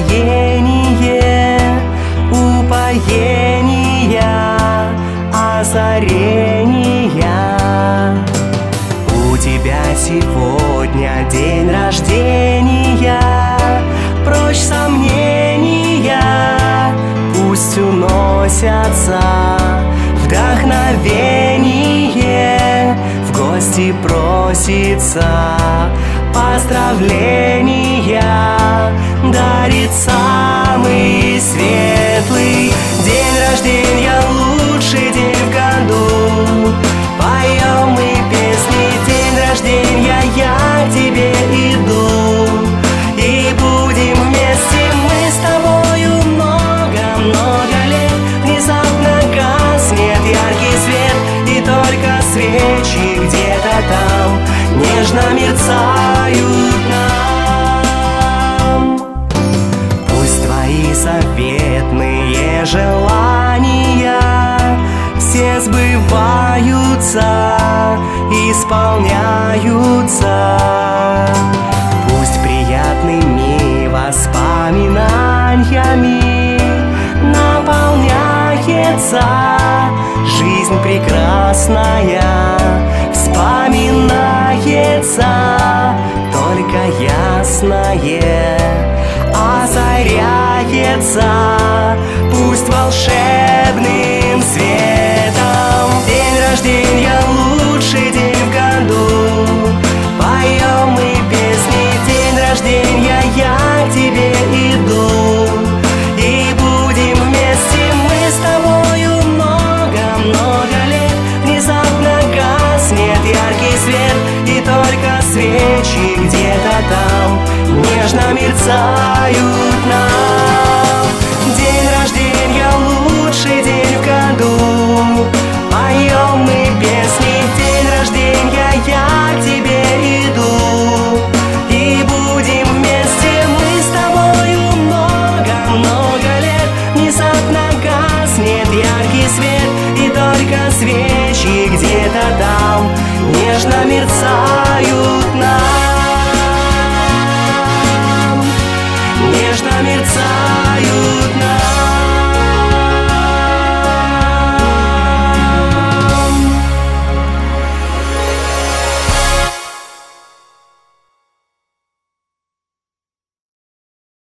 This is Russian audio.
настроение, упоения, озарения. У тебя сегодня день рождения, прочь сомнения, пусть уносятся. Вдохновение в гости просится, поздравления дарит самый светлый. День рождения — лучший день в году. Поем мы песни, день рождения, я к тебе иду. И будем вместе мы с тобою много-много лет. Внезапно гаснет яркий свет, и только свечи где-то там нежно мерцают нам. Пусть твои заветные желания все сбываются, исполняются. Пусть приятными воспоминаниями наполняется жизнь прекрасная. Вспоминается только ясное, озаряется пусть волшебным светом. День рождения — лучший день в году. Поем мы песни, день рождения, я к тебе иду. И будем вместе мы с тобою много-много лет. Внезапно гаснет яркий свет, и только свечи где-то там нежно мерцают нам.